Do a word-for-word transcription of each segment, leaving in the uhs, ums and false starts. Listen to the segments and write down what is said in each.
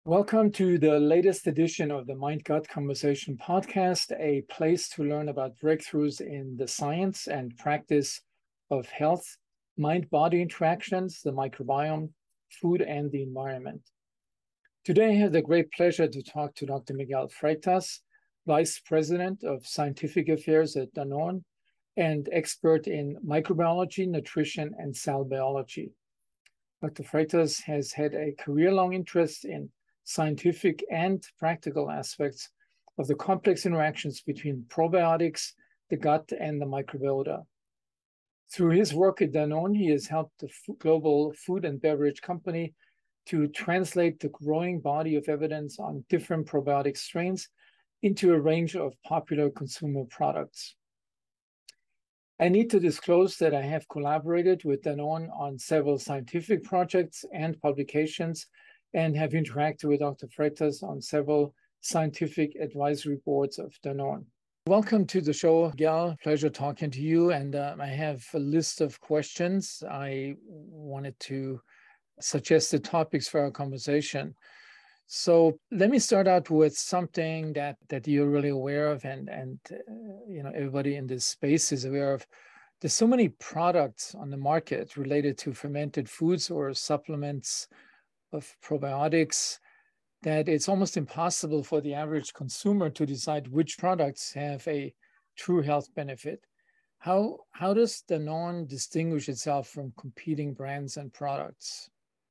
Welcome to the latest edition of the Mind Gut Conversation podcast, a place to learn about breakthroughs in the science and practice of health, mind-body interactions, the microbiome, food, and the environment. Today, I have the great pleasure to talk to Doctor Miguel Freitas, Vice President of Scientific Affairs at Danone and expert in microbiology, nutrition, and cell biology. Doctor Freitas has had a career-long interest in scientific and practical aspects of the complex interactions between probiotics, the gut, and the microbiota. Through his work at Danone, he has helped the global food and beverage company to translate the growing body of evidence on different probiotic strains into a range of popular consumer products. I need to disclose that I have collaborated with Danone on several scientific projects and publications and have interacted with Doctor Freitas on several scientific advisory boards of Danone. Welcome to the show, Miguel. Pleasure talking to you. And uh, I have a list of questions. I wanted to suggest the topics for our conversation. So let me start out with something that, that you're really aware of and, and uh, you know, everybody in this space is aware of. There's so many products on the market related to fermented foods or supplements of probiotics that it's almost impossible for the average consumer to decide which products have a true health benefit. How, how does Danone distinguish itself from competing brands and products?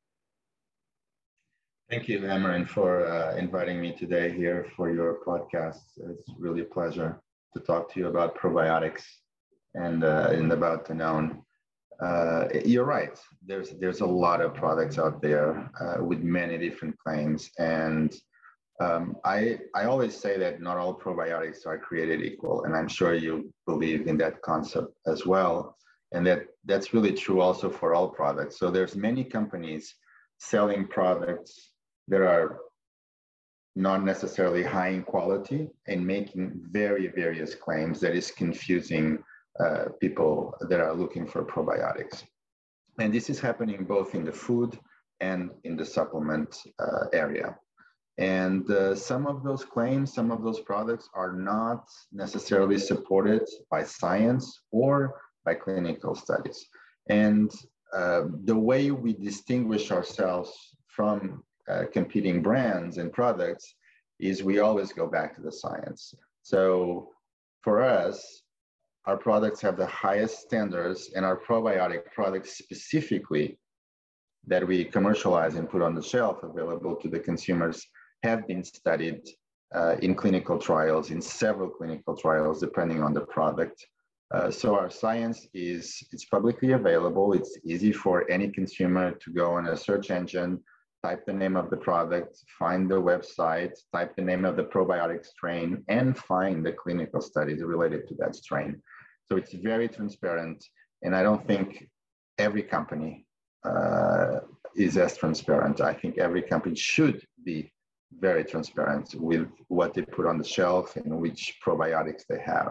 Thank you, Amarin, for uh, inviting me today here for your podcast. It's really a pleasure to talk to you about probiotics and, uh, and about Danone. Uh, you're right. There's there's a lot of products out there uh, with many different claims, and um, I I always say that not all probiotics are created equal, and I'm sure you believe in that concept as well, and that that's really true also for all products. So there's many companies selling products that are not necessarily high in quality and making very various claims that is confusing uh, people that are looking for probiotics. And this is happening both in the food and in the supplement uh, area. And uh, some of those claims, some of those products are not necessarily supported by science or by clinical studies. And uh, the way we distinguish ourselves from Uh, competing brands and products is we always go back to the science. So for us, our products have the highest standards, and our probiotic products specifically that we commercialize and put on the shelf available to the consumers have been studied uh, in clinical trials, in several clinical trials, depending on the product. Uh, so our science is it's publicly available. It's easy for any consumer to go on a search engine, type the name of the product, find the website, type the name of the probiotic strain, and find the clinical studies related to that strain. So it's very transparent, and I don't think every company uh, is as transparent. I think every company should be very transparent with what they put on the shelf and which probiotics they have.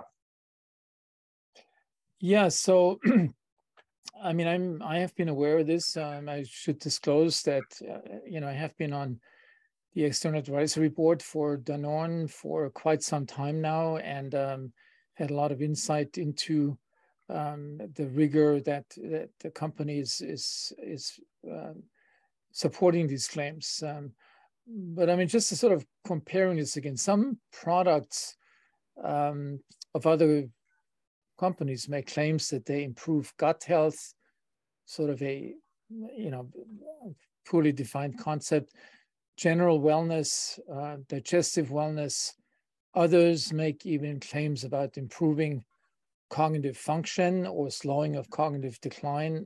Yeah, so I mean, I'm I have been aware of this. Um, I should disclose that uh, you know I have been on the external advisory board for Danone for quite some time now, and um, had a lot of insight into um, the rigor that, that the company is is is um, supporting these claims. Um, but I mean, just to sort of comparing this again, some products um, of other companies make claims that they improve gut health, sort of a, you know, poorly defined concept, general wellness, uh, digestive wellness. Others make even claims about improving cognitive function or slowing of cognitive decline.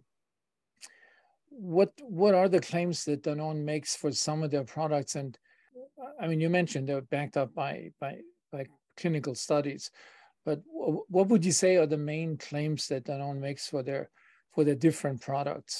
what what are the claims that Danone makes for some of their products? And I mean, you mentioned they're backed up by by by clinical studies. But what would you say are the main claims that Danone makes for their for their different products?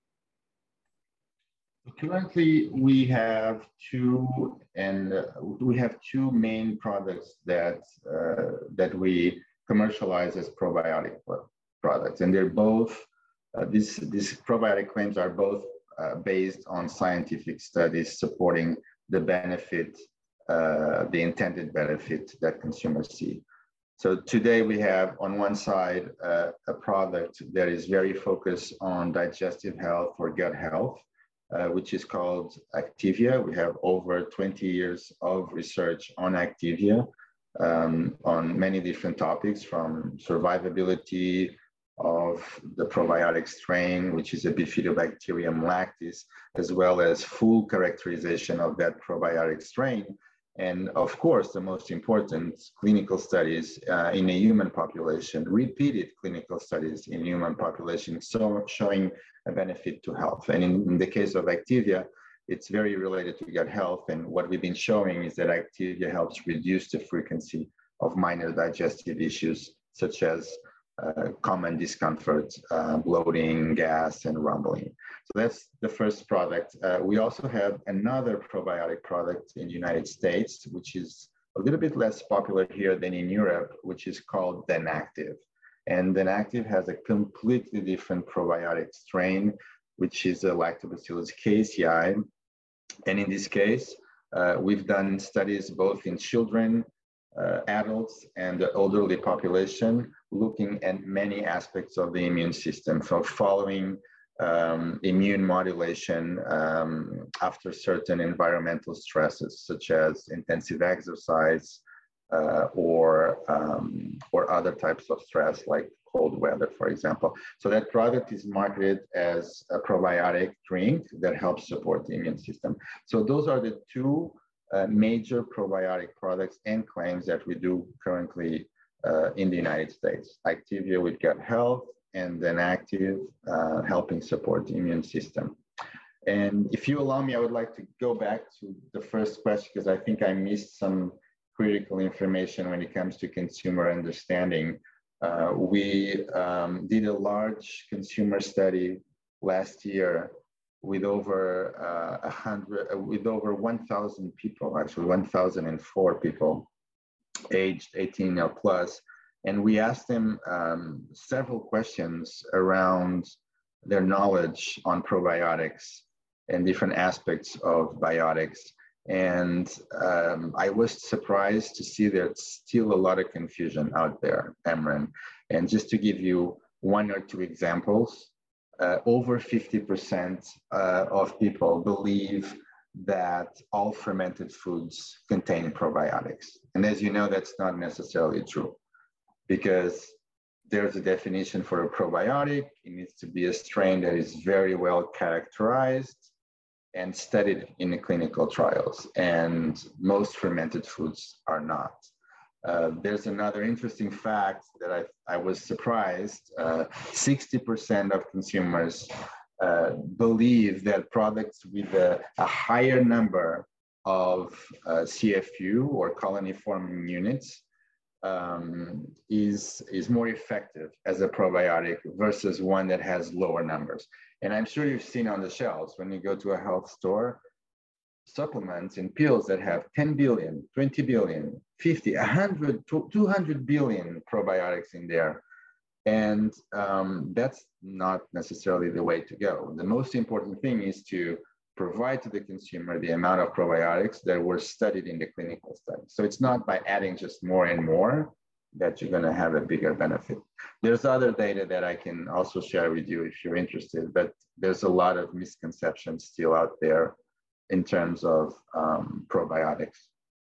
Currently, we have two, and uh, we have two main products that uh, that we commercialize as probiotic products, and they're both. Uh, these these probiotic claims are both uh, based on scientific studies supporting the benefit, uh, the intended benefit that consumers see. So today we have on one side uh, a product that is very focused on digestive health or gut health, uh, which is called Activia. We have over twenty years of research on Activia um, on many different topics, from survivability of the probiotic strain, which is a Bifidobacterium lactis, as well as full characterization of that probiotic strain. And of course, the most important, clinical studies uh, in a human population, repeated clinical studies in human population, so showing a benefit to health. And in, in the case of Activia, it's very related to gut health. And what we've been showing is that Activia helps reduce the frequency of minor digestive issues, such as uh, common discomfort, uh, bloating, gas, and rumbling. So that's the first product. Uh, we also have another probiotic product in the United States, which is a little bit less popular here than in Europe, which is called Denactive. And Denactive has a completely different probiotic strain, which is a Lactobacillus casei. And in this case, uh, we've done studies both in children, uh, adults, and the elderly population, looking at many aspects of the immune system. So following um, immune modulation um, after certain environmental stresses, such as intensive exercise uh, or, um, or other types of stress, like cold weather, for example. So that product is marketed as a probiotic drink that helps support the immune system. So those are the two uh, major probiotic products and claims that we do currently uh, in the United States. Activia with gut health, and Denactive uh, helping support the immune system. And if you allow me, I would like to go back to the first question, because I think I missed some critical information when it comes to consumer understanding. Uh, we um, did a large consumer study last year with over uh, a hundred, uh, with over one thousand people, actually one thousand four people, aged eighteen or plus, and we asked them um, several questions around their knowledge on probiotics and different aspects of biotics. And um, I was surprised to see there's still a lot of confusion out there, Emran. And just to give you one or two examples, uh, over fifty percent uh, of people believe that all fermented foods contain probiotics. And as you know, that's not necessarily true, because there's a definition for a probiotic. It needs to be a strain that is very well characterized and studied in the clinical trials, and most fermented foods are not. Uh, there's another interesting fact that I, I was surprised. Uh, sixty percent of consumers uh, believe that products with a, a higher number of uh, C F U, or colony forming units, um, is, is more effective as a probiotic versus one that has lower numbers. And I'm sure you've seen on the shelves when you go to a health store, supplements and pills that have ten billion, twenty billion, fifty, one hundred, two hundred billion probiotics in there. And um, that's not necessarily the way to go. The most important thing is to provide to the consumer the amount of probiotics that were studied in the clinical study. So it's not by adding just more and more that you're going to have a bigger benefit. There's other data that I can also share with you if you're interested, but there's a lot of misconceptions still out there in terms of um, probiotics.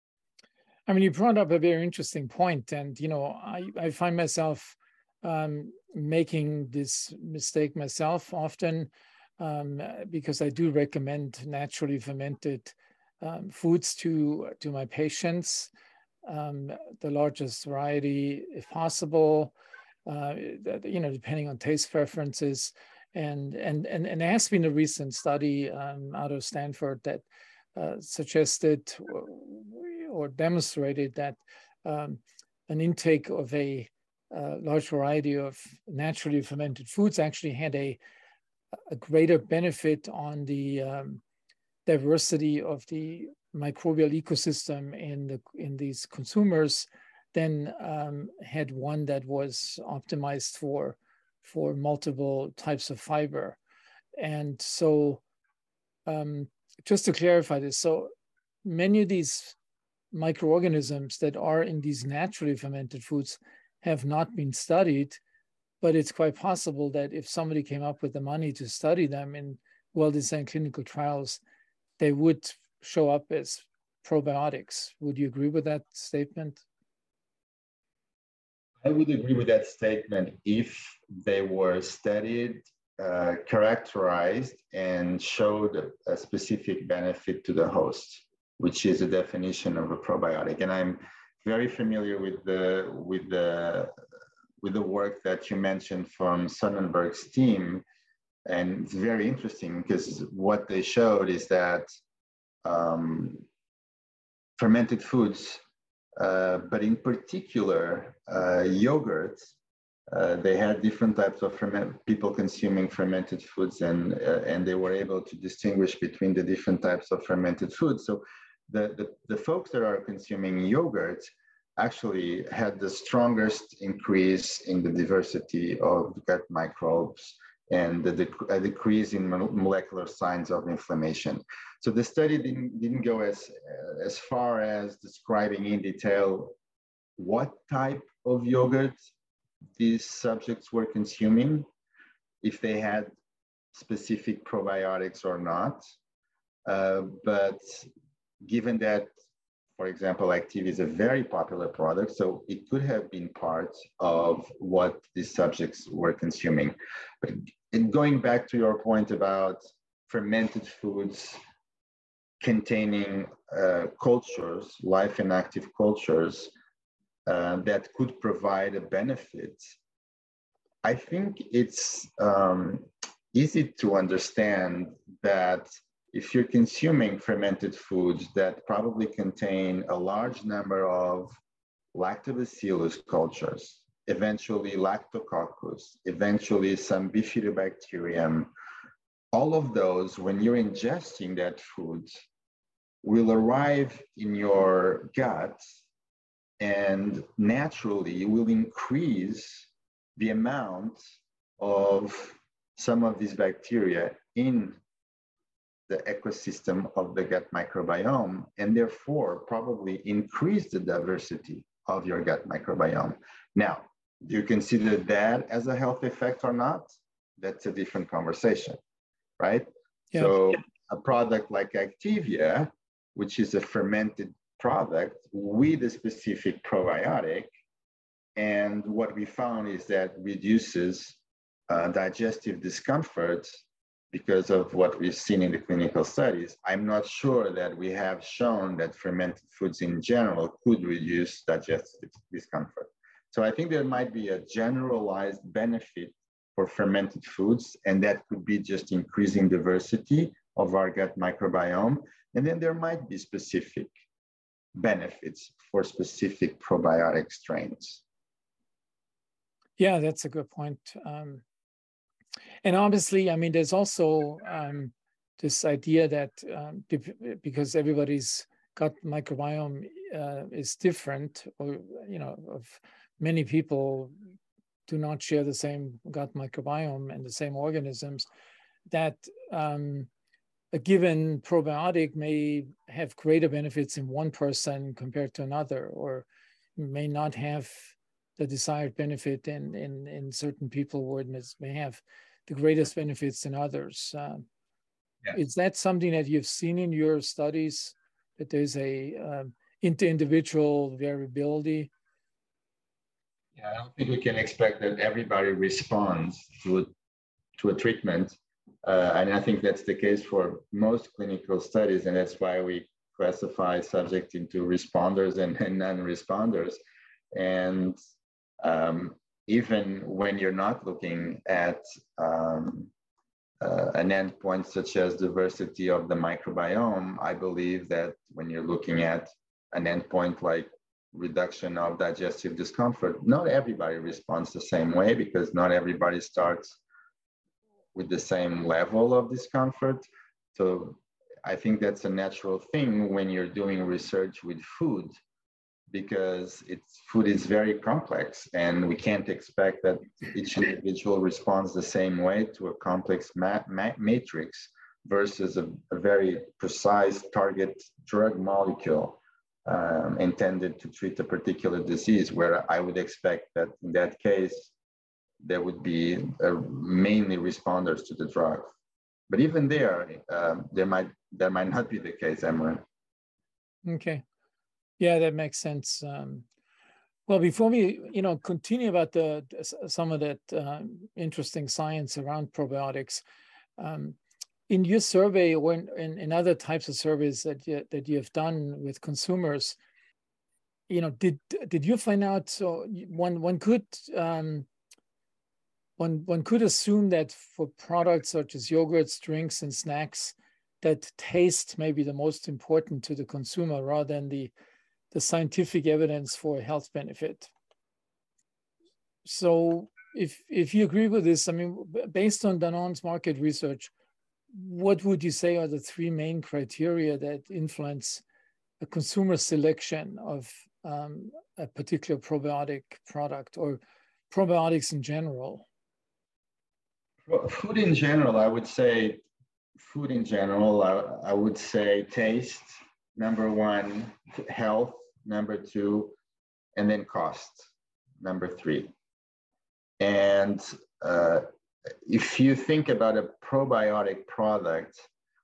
I mean, you brought up a very interesting point, and you know, I, I find myself um, making this mistake myself often, um, because I do recommend naturally fermented um, foods to to my patients, um, the largest variety if possible, uh, you know, depending on taste preferences. And and and, and there has been a recent study um, out of Stanford that uh, suggested or, or demonstrated that um, an intake of a uh, large variety of naturally fermented foods actually had a, a greater benefit on the um, diversity of the microbial ecosystem in the in these consumers than um, had one that was optimized for for multiple types of fiber. And so um, just to clarify this, so many of these microorganisms that are in these naturally fermented foods have not been studied, but it's quite possible that if somebody came up with the money to study them in well-designed clinical trials, they would show up as probiotics. Would you agree with that statement? I would agree with that statement if they were studied, uh, characterized, and showed a specific benefit to the host, which is a definition of a probiotic. And I'm very familiar with the with the with the work that you mentioned from Sonnenberg's team, and it's very interesting because what they showed is that um, fermented foods, uh, but in particular uh, yogurt, uh, they had different types of ferment people consuming fermented foods, and uh, and they were able to distinguish between the different types of fermented foods. So the the, the folks that are consuming yogurt actually had the strongest increase in the diversity of gut microbes and the dec a decrease in molecular signs of inflammation. So the study didn't, didn't go as, uh, as far as describing in detail what type of yogurt these subjects were consuming, if they had specific probiotics or not. Uh, but given that, for example, Activ is a very popular product, so it could have been part of what these subjects were consuming. But in going back to your point about fermented foods containing uh, cultures, life inactive cultures, uh, that could provide a benefit, I think it's um, easy to understand that if you're consuming fermented foods that probably contain a large number of lactobacillus cultures, eventually lactococcus, eventually some bifidobacterium, all of those, when you're ingesting that food, will arrive in your gut and naturally will increase the amount of some of these bacteria in the ecosystem of the gut microbiome, and therefore probably increase the diversity of your gut microbiome. Now, do you consider that as a health effect or not? That's a different conversation, right? Yeah. So a product like Activia, which is a fermented product with a specific probiotic, and what we found is that reduces uh, digestive discomfort because of what we've seen in the clinical studies. I'm not sure that we have shown that fermented foods in general could reduce digestive discomfort. So I think there might be a generalized benefit for fermented foods, and that could be just increasing diversity of our gut microbiome. And then there might be specific benefits for specific probiotic strains. Yeah, that's a good point. Um, and obviously, I mean, there's also um, this idea that um, because everybody's gut microbiome uh, is different, or, you know, of many people do not share the same gut microbiome and the same organisms, that um, a given probiotic may have greater benefits in one person compared to another, or may not have the desired benefit in, in, in certain people, or it may have the greatest benefits in others. Uh, yeah. Is that something that you've seen in your studies, that there's a um, inter-individual variability? Yeah, I don't think we can expect that everybody responds to a, to a treatment. Uh, and I think that's the case for most clinical studies. And that's why we classify subjects into responders and, and non-responders. And um, even when you're not looking at um, uh, an endpoint such as diversity of the microbiome, I believe that when you're looking at an endpoint like reduction of digestive discomfort, not everybody responds the same way, because not everybody starts with the same level of discomfort. So I think that's a natural thing when you're doing research with food, because it's food is very complex, and we can't expect that each individual responds the same way to a complex ma ma matrix. versus a, a very precise target drug molecule um, intended to treat a particular disease, where I would expect that in that case, there would be uh, mainly responders to the drug. But even there, um, there might that might not be the case, Emre. Okay, yeah, that makes sense. Um, well, before we, you know, continue about the some of that uh, interesting science around probiotics, um, in your survey or in, in, in other types of surveys that you, that you have done with consumers, you know, did did you find out? So one one could um, one one could assume that for products such as yogurts, drinks, and snacks, that taste may be the most important to the consumer rather than the the scientific evidence for health benefit. So if if you agree with this, I mean, based on Danone's market research, what would you say are the three main criteria that influence a consumer selection of um, a particular probiotic product or probiotics in general? Well, food in general, I would say, food in general, I, I would say taste, number one, health, number two, and then cost, number three. And uh, if you think about a probiotic product,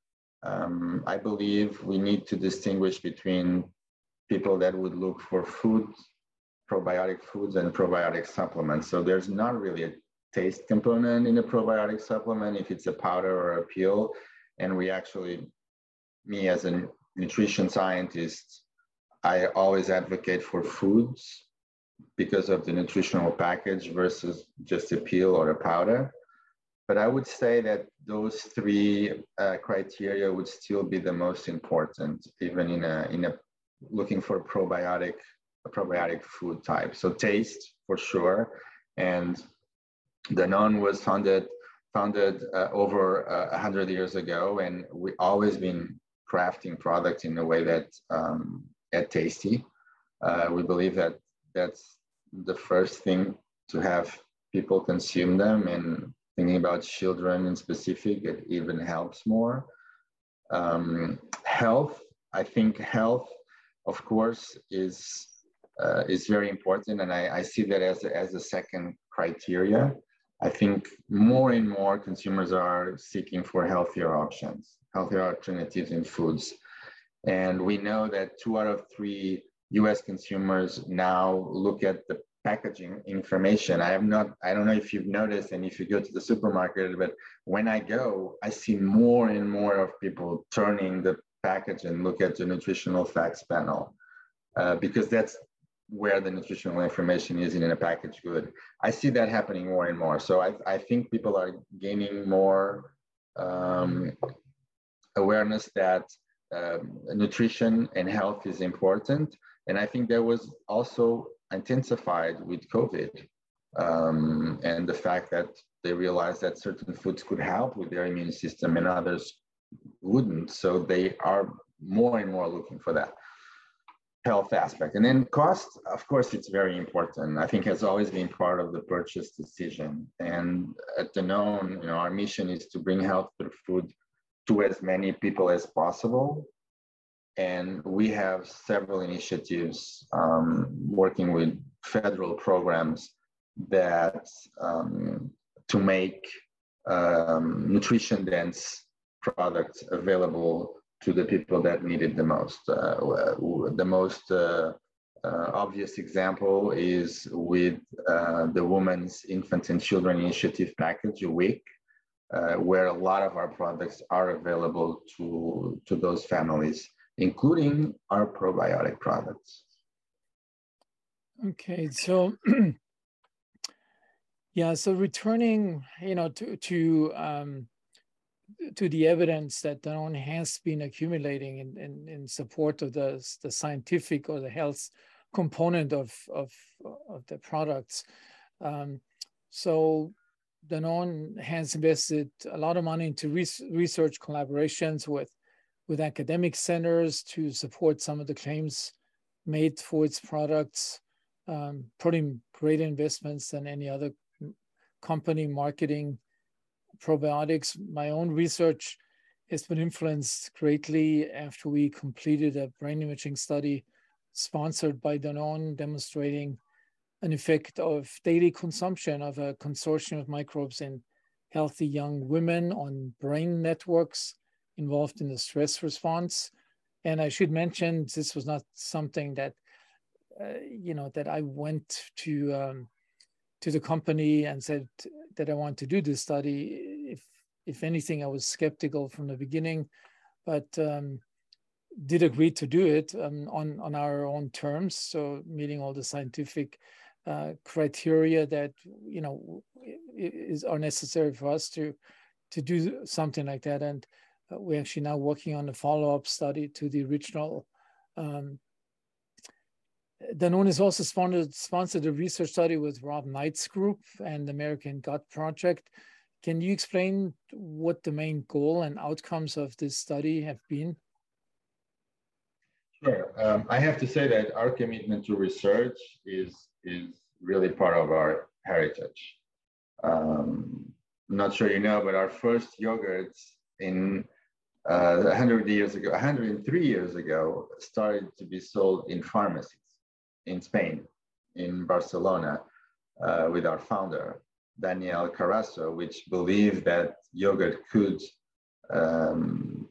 um, I believe we need to distinguish between people that would look for food, probiotic foods, and probiotic supplements. So there's not really a taste component in a probiotic supplement if it's a powder or a pill. And we actually, me as a nutrition scientist, I always advocate for foods because of the nutritional package versus just a pill or a powder. But I would say that those three uh, criteria would still be the most important, even in a in a looking for a probiotic a probiotic food type. So taste for sure, and Danone was founded founded uh, over uh, one hundred years ago, and we always been crafting products in a way that um, are tasty. Uh, we believe that that's the first thing to have people consume them, and thinking about children in specific, it even helps more. Um, health, I think health, of course, is uh, is very important, and I, I see that as a, as a second criteria. I think more and more consumers are seeking for healthier options, healthier alternatives in foods. And we know that two out of three U S consumers now look at the packaging information. I have not, I don't know if you've noticed, and if you go to the supermarket, but when I go, I see more and more of people turning the package and look at the nutritional facts panel, uh, because that's where the nutritional information is in a packaged good. I see that happening more and more. So I, I think people are gaining more um, awareness that um, nutrition and health is important. And I think that was also intensified with COVID, um, and the fact that they realized that certain foods could help with their immune system and others wouldn't. So they are more and more looking for that health aspect. And then cost, of course, it's very important. I think has always been part of the purchase decision. And at Danone, you know, our mission is to bring health through food to as many people as possible. And we have several initiatives um, working with federal programs that um, to make um, nutrition dense products available to the people that need it the most. Uh, the most uh, uh, obvious example is with uh, the Women's, Infant, and Children Initiative package, W I C, uh, where a lot of our products are available to, to those families, including our probiotic products. Okay, so yeah, so returning, you know, to to um, to the evidence that Danone has been accumulating in, in, in support of the, the scientific or the health component of, of, of the products. Um, so Danone has invested a lot of money into res research collaborations with, with academic centers to support some of the claims made for its products, um, putting greater investments than any other company marketing probiotics. My own research has been influenced greatly after we completed a brain imaging study sponsored by Danone, demonstrating an effect of daily consumption of a consortium of microbes in healthy young women on brain networks involved in the stress response. And I should mention, this was not something that, uh, you know, that I went to um, to the company and said that I want to do this study. If if anything, I was skeptical from the beginning, but um, did agree to do it um, on on our own terms. So meeting all the scientific uh, criteria that you know is are necessary for us to to do something like that. And uh, we're actually now working on a follow-up study to the original. Um, Danone has also sponsored, sponsored a research study with Rob Knight's group and the American Gut Project. Can you explain what the main goal and outcomes of this study have been? Sure. Um, I have to say that our commitment to research is, is really part of our heritage. Um, I'm not sure you know, but our first yogurts in uh, one hundred years ago, one hundred three years ago, started to be sold in pharmacies in Spain, in Barcelona, uh, with our founder, Daniel Carasso, which believed that yogurt could um,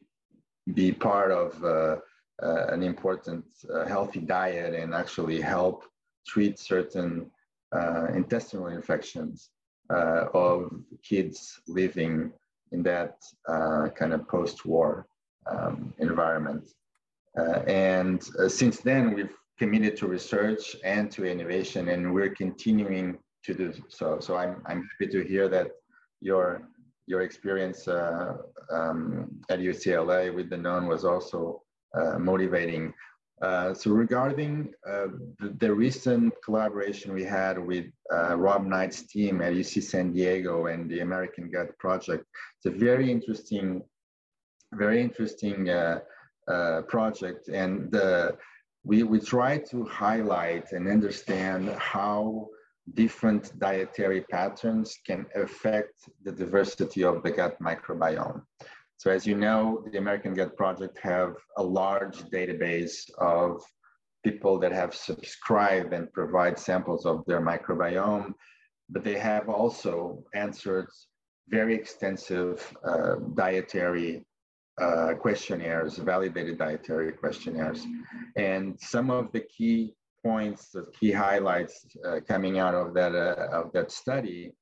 be part of uh, uh, an important uh, healthy diet and actually help treat certain uh, intestinal infections uh, of kids living in that uh, kind of post-war um, environment. Uh, and uh, since then, we've committed to research and to innovation, and we're continuing to do so. So I'm, I'm happy to hear that your, your experience uh, um, at U C L A with Danone was also uh, motivating. Uh, so regarding uh, the, the recent collaboration we had with uh, Rob Knight's team at U C San Diego and the American Gut Project, it's a very interesting, very interesting uh, uh, project. And the, we, we try to highlight and understand how different dietary patterns can affect the diversity of the gut microbiome. So as you know, the American Gut Project have a large database of people that have subscribed and provide samples of their microbiome, but they have also answered very extensive uh, dietary uh, questionnaires, validated dietary questionnaires. And some of the key points, the key highlights uh, coming out of that, uh, of that study,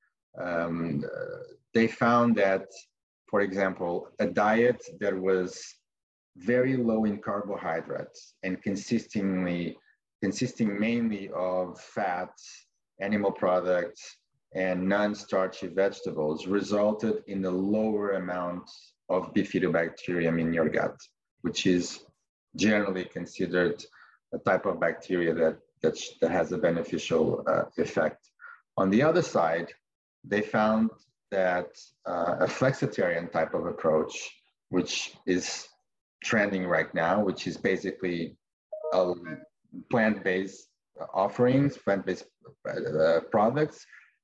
um, uh, they found that, for example, a diet that was very low in carbohydrates and consistently, consisting mainly of fats, animal products, and non-starchy vegetables resulted in a lower amount of bifidobacterium in your gut, which is generally considered a type of bacteria that, that, that has a beneficial uh, effect. On the other side, they found that uh, a flexitarian type of approach, which is trending right now, which is basically uh, plant-based offerings, plant-based uh, products,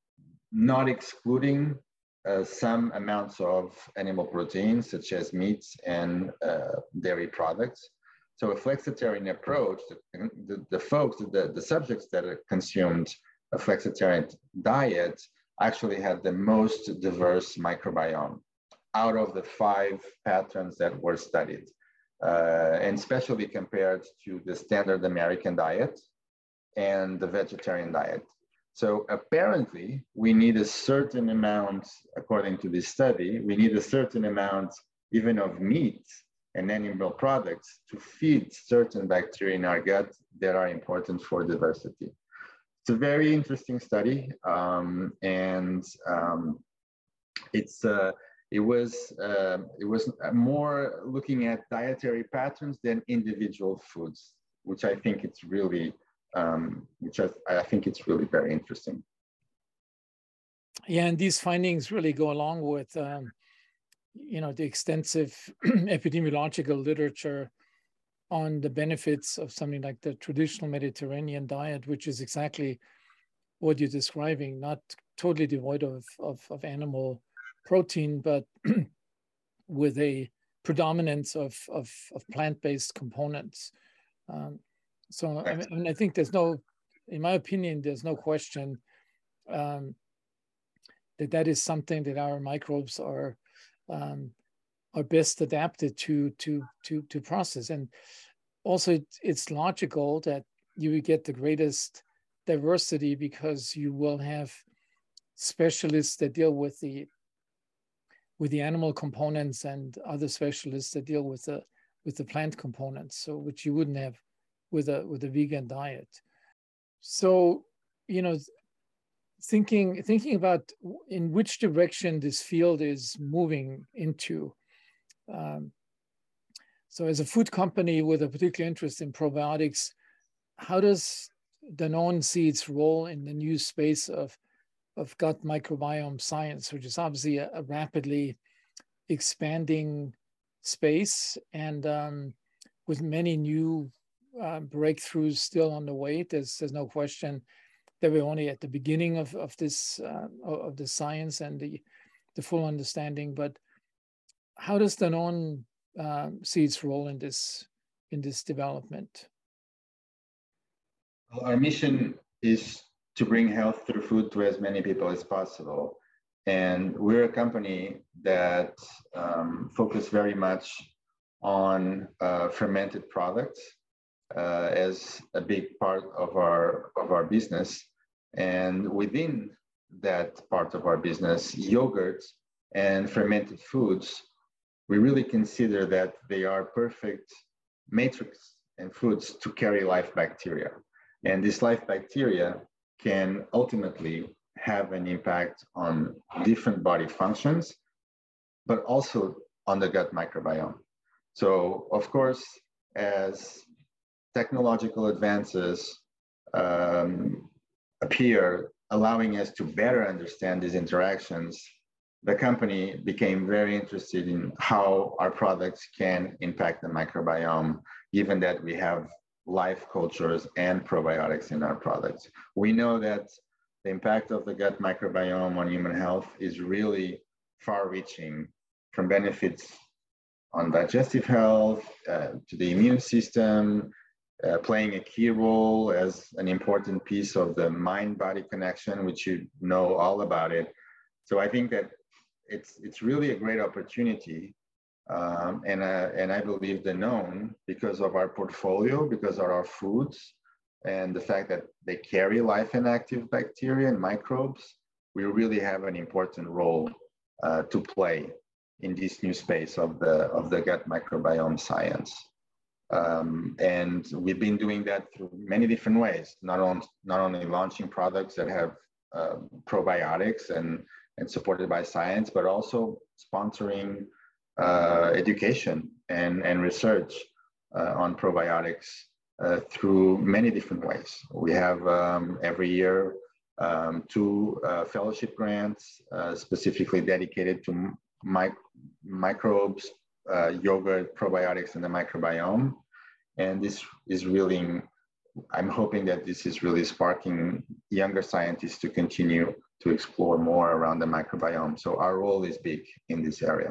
not excluding uh, some amounts of animal proteins, such as meats and uh, dairy products. So a flexitarian approach, the, the, the folks, the, the subjects that consumed a flexitarian diet actually had the most diverse microbiome out of the five patterns that were studied, uh, and especially compared to the standard American diet and the vegetarian diet. So apparently we need a certain amount, according to this study, we need a certain amount even of meat and animal products to feed certain bacteria in our gut that are important for diversity. It's a very interesting study, um, and um, it's uh, it was uh, it was more looking at dietary patterns than individual foods, which I think it's really um, which I, I think it's really very interesting. Yeah, and these findings really go along with um, you know the extensive epidemiological literature on the benefits of something like the traditional Mediterranean diet, which is exactly what you're describing, not totally devoid of, of, of animal protein, but with a predominance of, of, of plant-based components. Um, so I mean, I think there's no, in my opinion, there's no question um, that that is something that our microbes are um, are best adapted to to to to process. And also, it, it's logical that you will get the greatest diversity because you will have specialists that deal with the with the animal components and other specialists that deal with the with the plant components, so which you wouldn't have with a with a vegan diet. So, you know, thinking thinking about in which direction this field is moving into. Um, so as a food company with a particular interest in probiotics, how does Danone see its role in the new space of, of gut microbiome science, which is obviously a, a rapidly expanding space and um, with many new uh, breakthroughs still on the way? There's, there's no question that we're only at the beginning of, of this uh, of the science and the, the full understanding. But how does Danone uh, see its role in this in this development? Well, our mission is to bring health through food to as many people as possible. And we're a company that um, focus very much on uh, fermented products uh, as a big part of our of our business. And within that part of our business, yogurts and fermented foods, we really consider that they are perfect matrix and foods to carry live bacteria. And this live bacteria can ultimately have an impact on different body functions, but also on the gut microbiome. So, of course, as technological advances um, appear, allowing us to better understand these interactions, the company became very interested in how our products can impact the microbiome, given that we have live cultures and probiotics in our products. We know that the impact of the gut microbiome on human health is really far-reaching, from benefits on digestive health uh, to the immune system, uh, playing a key role as an important piece of the mind-body connection, which you know all about it. So I think that it's it's really a great opportunity. Um, and, uh, and I believe Danone, because of our portfolio, because of our foods, and the fact that they carry life and active bacteria and microbes, we really have an important role uh, to play in this new space of the, of the gut microbiome science. Um, and we've been doing that through many different ways, not, on, not only launching products that have uh, probiotics and, and supported by science, but also sponsoring Uh, education and, and research uh, on probiotics uh, through many different ways. We have um, every year um, two uh, fellowship grants uh, specifically dedicated to mic- microbes, uh, yogurt, probiotics, and the microbiome. And this is really, I'm hoping that this is really sparking younger scientists to continue to explore more around the microbiome. So our role is big in this area.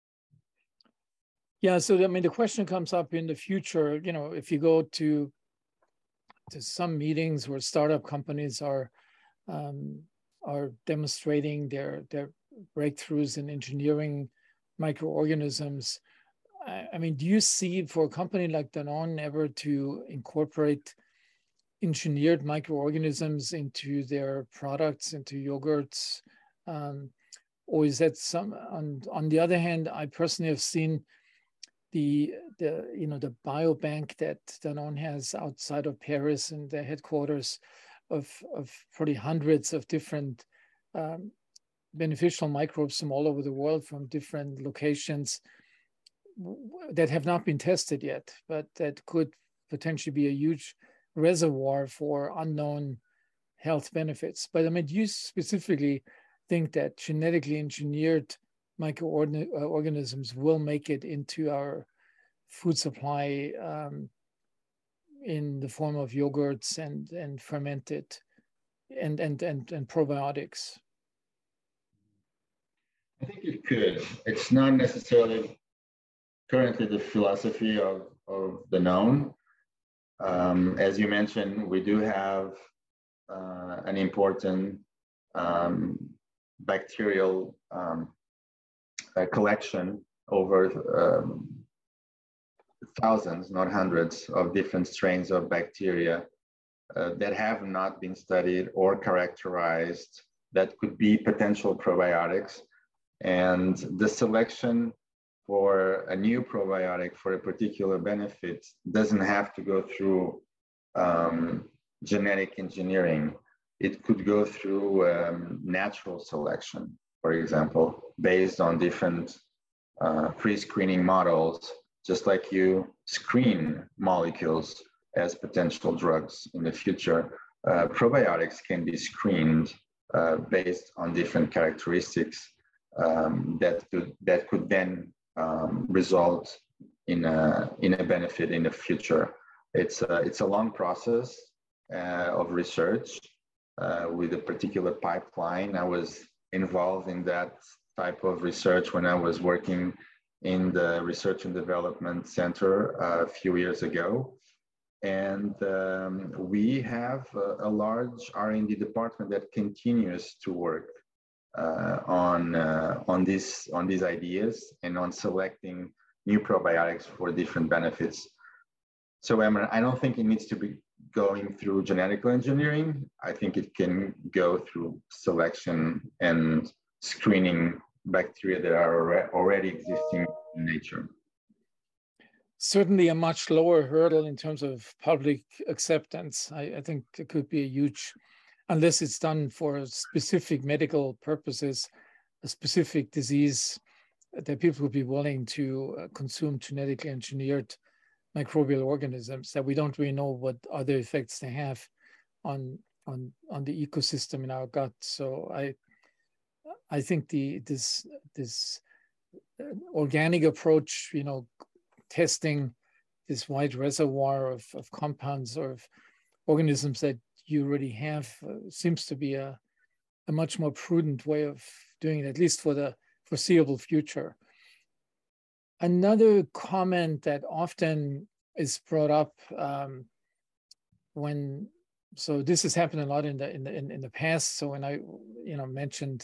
Yeah, so I mean, the question comes up in the future, you know, if you go to to some meetings where startup companies are um, are demonstrating their their breakthroughs in engineering microorganisms, I, I mean, do you see for a company like Danone ever to incorporate engineered microorganisms into their products, into yogurts? Um, or is that some, on, on the other hand, I personally have seen the the you know the biobank that Danone has outside of Paris and their headquarters of of probably hundreds of different um, beneficial microbes from all over the world from different locations that have not been tested yet, but that could potentially be a huge reservoir for unknown health benefits. But I mean, do you specifically think that genetically engineered microorganisms will make it into our food supply um, in the form of yogurts and and fermented and and and, and probiotics? I think it could. It's not necessarily currently the philosophy of, of Danone. Um, as you mentioned, we do have uh, an important um, bacterial um, collection over um, thousands, not hundreds, of different strains of bacteria uh, that have not been studied or characterized that could be potential probiotics. And the selection for a new probiotic for a particular benefit doesn't have to go through um, genetic engineering. It could go through um, natural selection, for example, based on different uh, pre-screening models, just like you screen molecules as potential drugs in the future. Uh, probiotics can be screened uh, based on different characteristics um, that could that could then um, result in a in a benefit in the future. It's a, it's a long process uh, of research uh, with a particular pipeline. I was involved in that type of research when I was working in the Research and Development Center uh, a few years ago. And um, we have a, a large R and D department that continues to work uh, on uh, on this on these ideas and on selecting new probiotics for different benefits. So Emma, I don't think it needs to be going through genetical engineering. I think it can go through selection and screening bacteria that are already existing in nature. Certainly a much lower hurdle in terms of public acceptance. I, I think it could be a huge, unless it's done for specific medical purposes, a specific disease, that people would be willing to uh, consume genetically engineered microbial organisms that we don't really know what other effects they have on on on the ecosystem in our gut. So I I think the this this organic approach, you know, testing this wide reservoir of, of compounds or of organisms that you already have uh, seems to be a, a much more prudent way of doing it, at least for the foreseeable future. Another comment that often is brought up um, when, so this has happened a lot in the in the in, in the past. So when I, you know, mentioned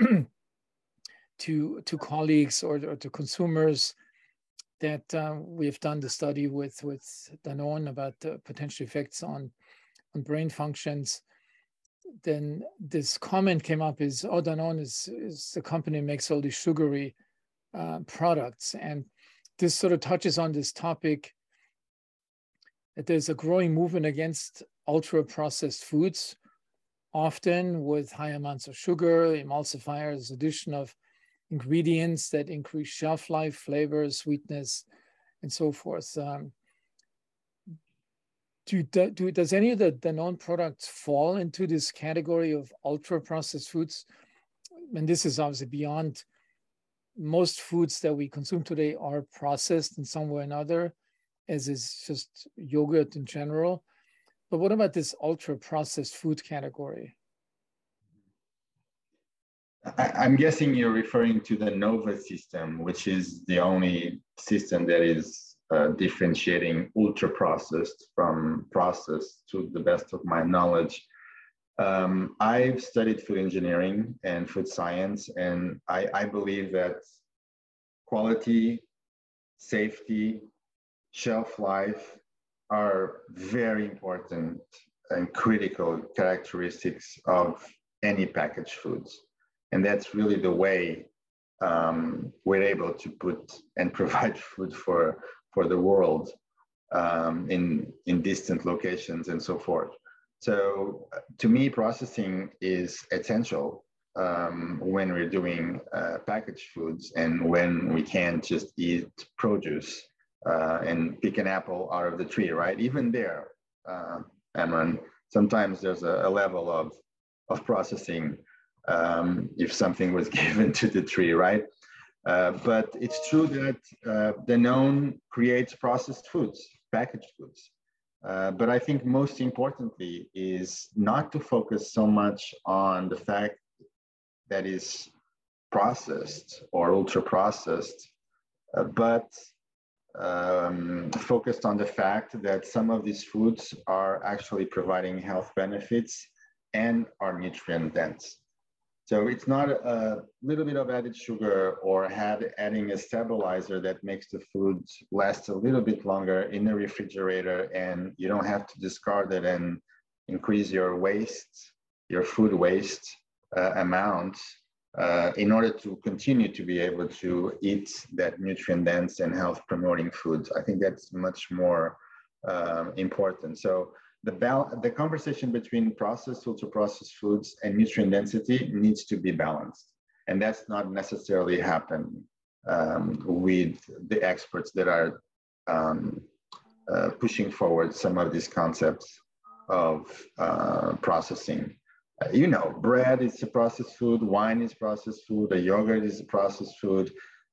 to to colleagues or, or to consumers that uh, we've done the study with with Danone about the potential effects on on brain functions, then this comment came up: is oh, Danone is is the company that makes all these sugary uh, products, and this sort of touches on this topic that there's a growing movement against ultra processed foods, often with high amounts of sugar, emulsifiers, addition of ingredients that increase shelf life, flavor, sweetness, and so forth. Um, do, do, does any of the Danone products fall into this category of ultra processed foods? And this is obviously beyond, most foods that we consume today are processed in some way or another, as is just yogurt in general. But what about this ultra processed food category? I'm guessing you're referring to the NOVA system, which is the only system that is uh, differentiating ultra processed from processed, to the best of my knowledge. Um, I've studied food engineering and food science, and I, I believe that quality, safety, shelf life are very important and critical characteristics of any packaged foods. And that's really the way um, we're able to put and provide food for, for the world um, in, in distant locations and so forth. So to me, processing is essential um, when we're doing uh, packaged foods and when we can't just eat produce uh, and pick an apple out of the tree, right? Even there, uh, Amran, sometimes there's a, a level of, of processing um, if something was given to the tree, right? Uh, but it's true that uh, Danone creates processed foods, packaged foods. Uh, but I think most importantly is not to focus so much on the fact that is processed or ultra processed, uh, but um, focused on the fact that some of these foods are actually providing health benefits and are nutrient dense. So it's not a little bit of added sugar or had adding a stabilizer that makes the food last a little bit longer in the refrigerator, and you don't have to discard it and increase your waste, your food waste uh, amount uh, in order to continue to be able to eat that nutrient dense and health promoting foods. I think that's much more um, important. So The, bal- the conversation between processed, ultra processed foods and nutrient density needs to be balanced. And that's not necessarily happening um, with the experts that are um, uh, pushing forward some of these concepts of uh, processing. Uh, you know, bread is a processed food, wine is processed food, a yogurt is a processed food.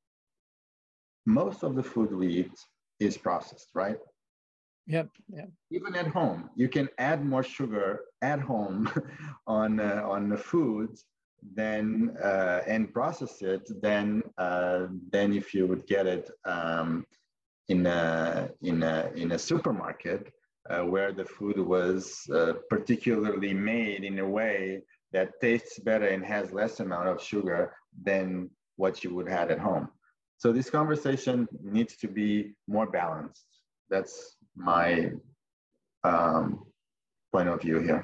Most of the food we eat is processed, right? Yep, yep. Even at home, you can add more sugar at home on uh, on the food than uh, and process it than uh, than if you would get it um, in a in a in a supermarket uh, where the food was uh, particularly made in a way that tastes better and has less amount of sugar than what you would have at home. So this conversation needs to be more balanced. That's my um, point of view here.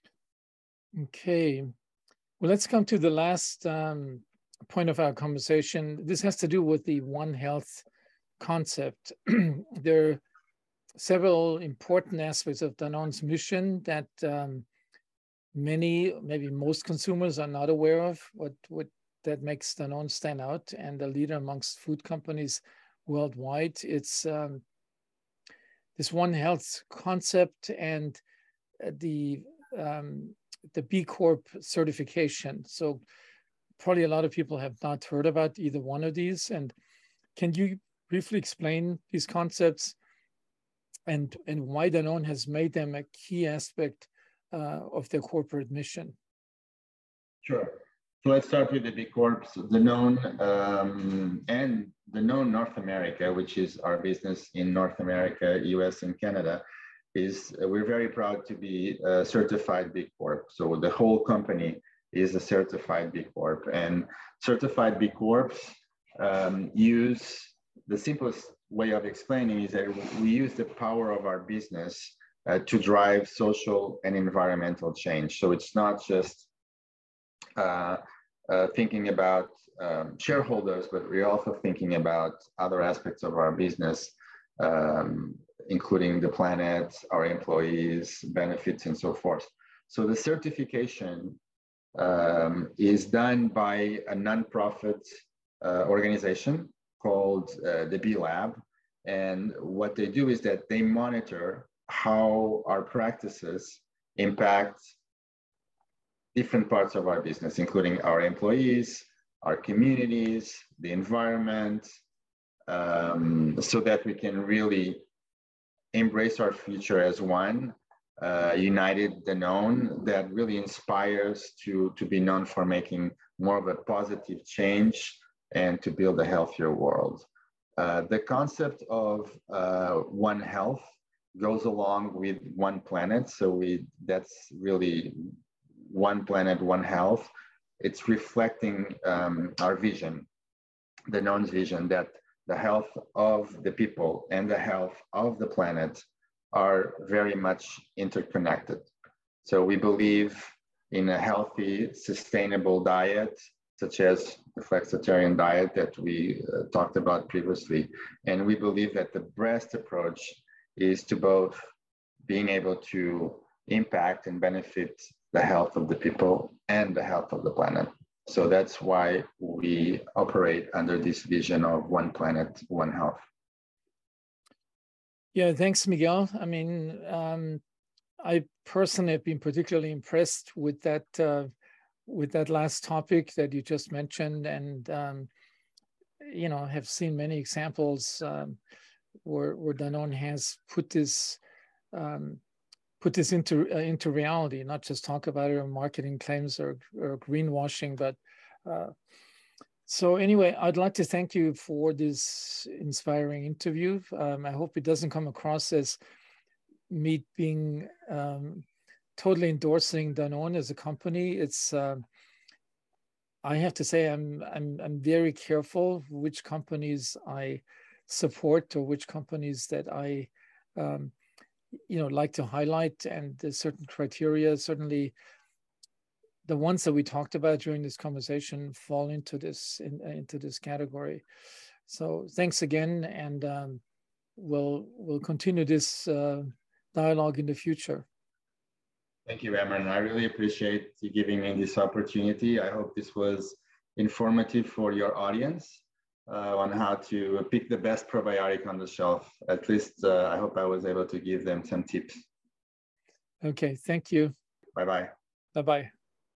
Okay. Well, let's come to the last um, point of our conversation. This has to do with the One Health concept. There are several important aspects of Danone's mission that um, many, maybe most consumers are not aware of, what, what that makes Danone stand out and a leader amongst food companies worldwide. It's um, this One Health concept and the um, the B Corp certification. So probably a lot of people have not heard about either one of these. And can you briefly explain these concepts and, and why Danone has made them a key aspect uh, of their corporate mission? Sure. So let's start with the B Corps. Danone um, and Danone North America, which is our business in North America, U S and Canada, is uh, we're very proud to be a certified B Corp. So the whole company is a certified B Corp, and certified B Corps um, use, the simplest way of explaining is that we use the power of our business uh, to drive social and environmental change. So it's not just uh, uh, thinking about um, shareholders, but we're also thinking about other aspects of our business, um, including the planet, our employees, benefits, and so forth. So the certification um, is done by a nonprofit uh, organization called uh, the B Lab. And what they do is that they monitor how our practices impact different parts of our business, including our employees, our communities, the environment, um, so that we can really embrace our future as one, uh, united Danone, that really inspires to, to be known for making more of a positive change and to build a healthier world. Uh, the concept of uh, One Health goes along with One Planet. So we that's really One Planet, One Health. It's reflecting um, our vision, Danone's vision, that the health of the people and the health of the planet are very much interconnected. So we believe in a healthy, sustainable diet, such as the flexitarian diet that we uh, talked about previously. And we believe that the best approach is to both being able to impact and benefit the health of the people and the health of the planet. So that's why we operate under this vision of One Planet, One Health. Yeah, thanks, Miguel. I mean, um, I personally have been particularly impressed with that uh, with that last topic that you just mentioned, and um, you know, have seen many examples um, where where Danone has put this um, put this into uh, into reality, not just talk about it or marketing claims or, or greenwashing, but uh, So anyway, I'd like to thank you for this inspiring interview. Um, I hope it doesn't come across as me being um, totally endorsing Danone as a company. It's um, I have to say I'm I'm I'm very careful which companies I support or which companies that I um, you know like to highlight, and there's certain criteria. Certainly, the ones that we talked about during this conversation fall into this in, into this category. So thanks again, and um, we'll we'll continue this uh, dialogue in the future. Thank you, Emran. I really appreciate you giving me this opportunity. I hope this was informative for your audience uh, on how to pick the best probiotic on the shelf. At least uh, I hope I was able to give them some tips. Okay, thank you. Bye-bye. Bye-bye.